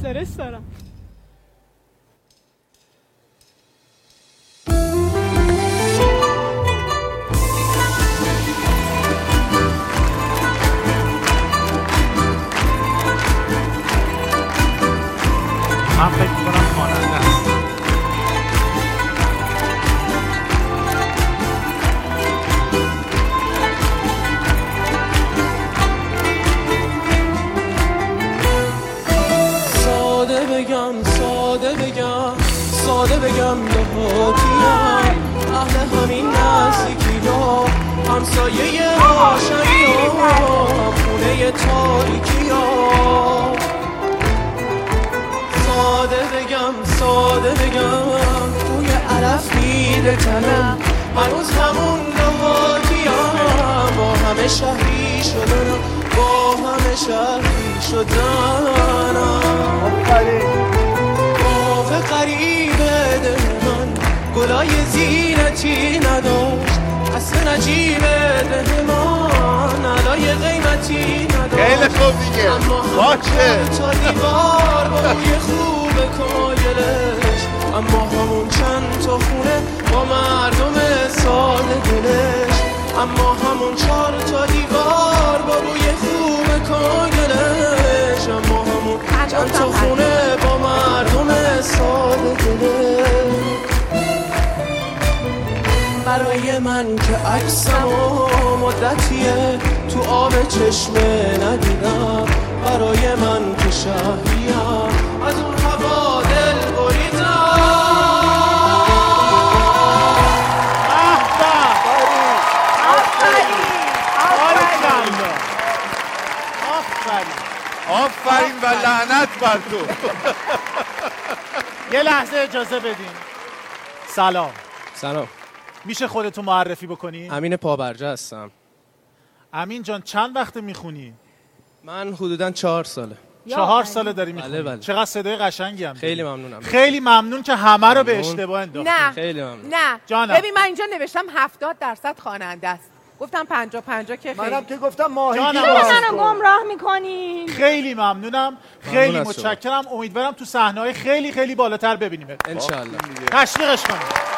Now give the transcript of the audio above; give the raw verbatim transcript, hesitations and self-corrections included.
استرس دارم. من فکر می‌کنم خواننده است. ساده بگم ساده بگم ساده بگم دهاتیم، اهل همین نزدیکی ها، همسایه روشنی ها، خونه تاریکی ها. ساده بگم ساده بگم توی علف میره تنم، هنوز همون دهاتیم، با همه شهری شدنم، با همه شهری شدنم. باغ قریبه دل من گلای زینتی نداشت، اصل نجیبه دل من علای قیمتی نداشت. خیلی خوب دیگه باشه تا دیوار با روی خوب کایلش، اما همون چند تا خونه با مردم ساده دلش، اما همون چهار تا دیوار با روی خوب کایلش، اما همون چند تا خونه با مردم ساده دلش. برای من که عکسم و مدتیه تو آب چشمه ندیدم، برای من که شهریم از اون هوا دل بریدم. آفرین و لعنت بر تو. یه لحظه اجازه بدین. سلام. سلام. میشه خودتو معرفی بکنی؟ امین پابرجه هستم. امین جان چند وقته میخونی؟ من حدوداً چهار ساله. چهار ساله داری میخونی؟ بله بله. چقدر صدای قشنگی هم. خیلی ممنونم. خیلی ممنون که همه رو به اشتباه انداختی. نه خیلی ممنون. نه جانم. ببین من اینجا نوشتم هفتاد درصد خواننده است، گفتم پنجاه پنجاه که خیلی. منم که گفتم ماهی جانم. منو گمراه میکنی. خیلی ممنونم، خیلی ممنون از شما. متشکرم. امیدوارم تو صحنه‌های خیلی خیلی بالاتر ببینیم. انشالله. تشویقش کنیم.